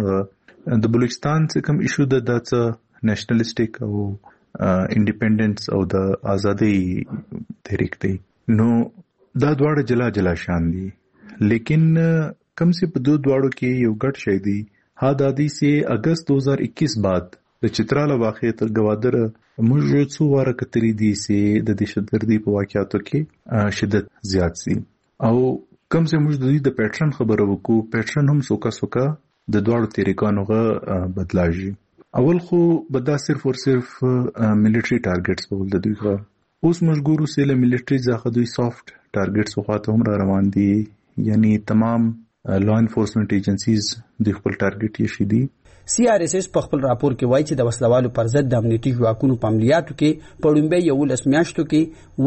څخه کوم ایشو د نېشنلستیک او انډیپندنس او د ازادي تحریک دی. نو دا دواړه جلا جلا شان دي لیکن کم سے په دوه دواړو کې یو ګډ شی دی. ها دادی سے اگست 2021 بعد د چتراله واقعې تر گوادر موږ څو واره کتري دي چې د دهشتګردي په واقعاتو کې شدت زیات سي او کم سے موږ د دې د پیټرن خبرو وکړو. پیټرن هم سوکا د دواړو طریقانو غو بدلاږي. اول خو بدا صرف اور صرف ملټری ټارګټس په ول د دوی غو اوس موږ ګورو چې له ملټری ځخه دوی سافت ټارګټس وخاته هم را روان دي یعنی تمام لا انفورسمنت ایجنسیز د خپل ټارګټ یې شي دي. CRSS په خپل راپور کې وایي چې د وسلوالو پر ضد د امنیتي ځواکونو په عملیاتو کې په ډومبۍ 11 میاشتو کې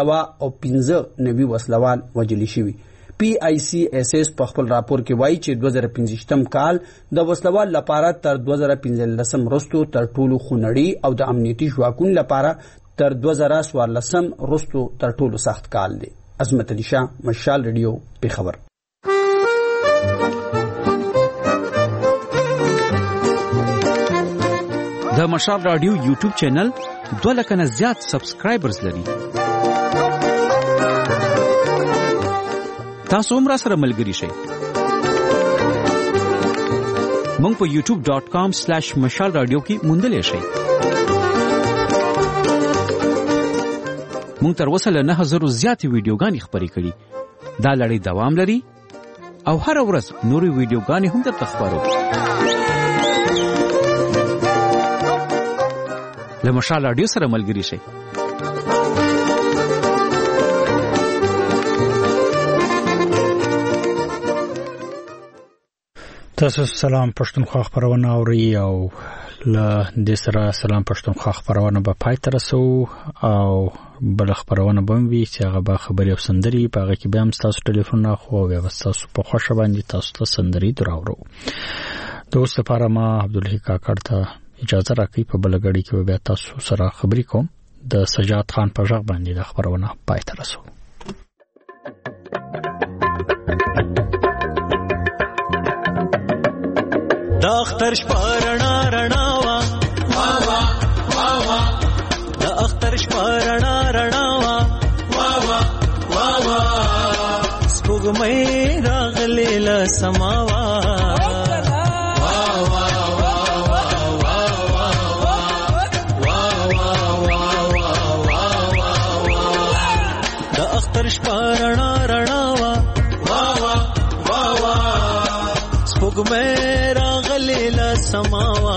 115 نوي وسلوال وژل شوي. PICSS په خپل راپور کې وایي چې 2015 کال د وسلوال لپاره تر 2015 وروسته تر ټولو خونړی او د امنیتي ځواکونو لپاره تر 2014 وروسته تر ټولو سخت کال دی. عظمت علي شاه، مشال ریډیو، پیښور. د مشال رادیو یوټیوب چینل 2 لک نه زیات سبسکرایبرز لري. تاسو هم را سره ملګري شئ. مونږ په youtube.com/مشال رادیو کې موندلې شئ. مونږ تر اوسه له 9000 زیاتې ویډیوګانې خپرې کړي. دا لړۍ دوام لري او هر ورځ نورې ویډیوګانې هم درته خپرو. له مشال رادیو سره ملګري شئ. تاسو سلام پښتونخوا خبرونه اوري او له دې سره سلام پښتونخوا خبرونه په پای ته رسو او بل خبرونه بوموي چې هغه به خبري او سندري په هغه کې به هم تاسو ټلیفون نه خو بیا تاسو په خوښه باندې تاسو ته سندري دراوړو. دوست لپاره ما عبدالحی کاکړ ته اجازه راکړئ په بل غړي کې بیا تاسو سره خبري کوم. د سجاد خان په ژغ باندې د خبرونه پای ته رسو. د اختر شپه رڼا رڼا وا وا وا وا د اختر شپه رڼا رڼا وا وا وا وا سپوږمۍ راغلې له سما وا وا وا وا وا وا د اختر شپه رڼا رڼا وا وا وا وا سپوږمۍ لا سماوا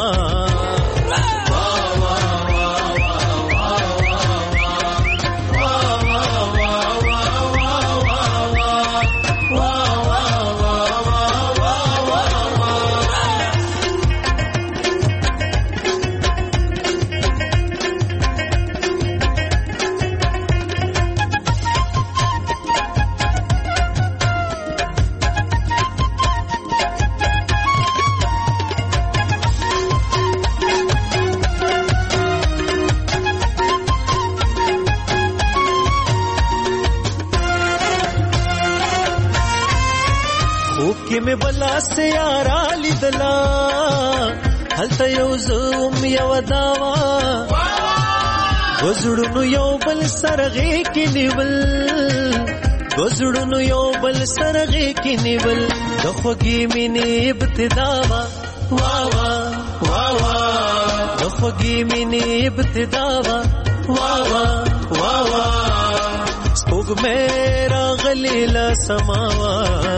میں بلا سے یارا لیدلا هلته یو زوم یو داوا وزړونو یو بل سرغه کې نیول گزړونو یو بل سرغه کې نیول د خوږی مینې ابتدا وا وا وا وا وا د خوږی مینې ابتدا وا وا وا وا وا سپوږ میرا غلیلا سماوا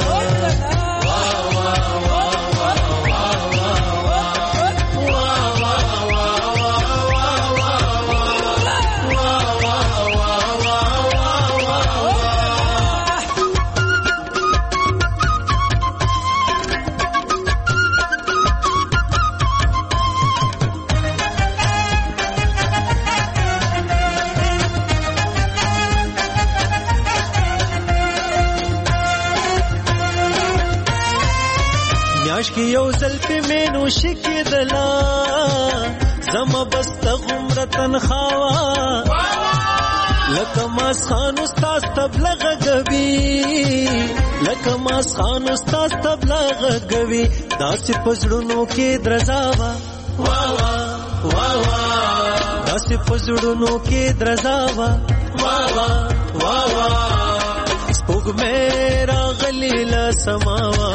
عشق یو زلفی مینو شکیدلا زما بست غمرتن خوا لکه ماس خان استاد تبلغ غوی لکه ماس خان استاد تبلغ غوی داسې پزړونو کې درزاوا وا وا وا وا داسې پزړونو کې درزاوا وا وا وا وا سپوږ میرا غلیلا سماوا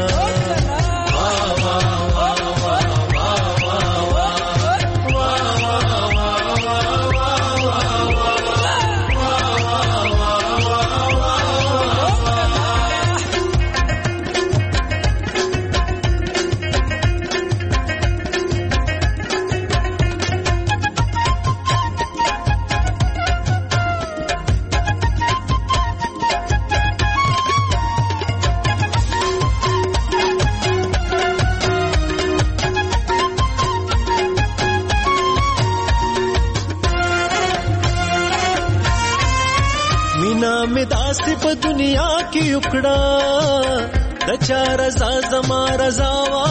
داسې په دنیا کې وکړه د چا رضا زما رضا وا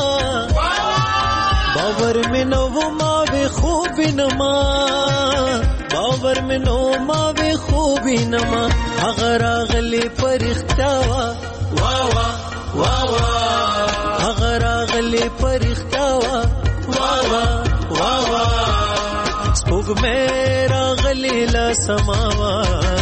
باور مې نو ما به خوب نما باور مې نو ما به خوب نما هغه راغلی پرختیا وا وا وا وا وا هغه راغلی پرختیا وا وا وا وا وا سپوږ مې راغلی لا سماوا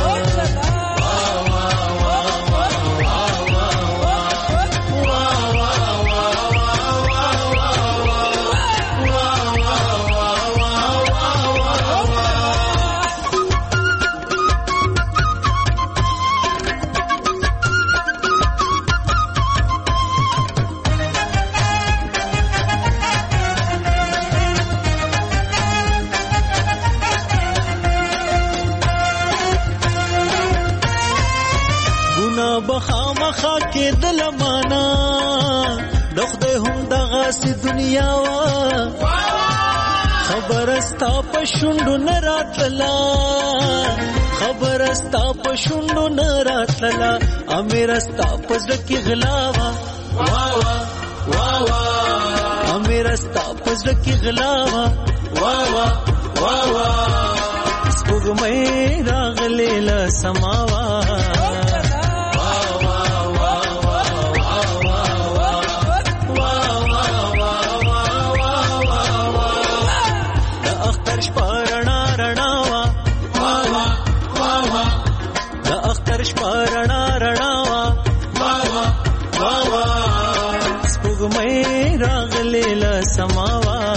بخامخا کې دل معنا دخده هم دغه سي دنیا وا خبرستا په شوندو نه راتلا خبرستا په شوندو نه راتلا امیرستا په ځکه غلا وا وا وا وا وا امیرستا په ځکه غلا وا وا وا وا وا سپوږمۍ راغله ل سماوا رڼا رڼا وا وا وا وا سپوږمۍ راغله ل سماوا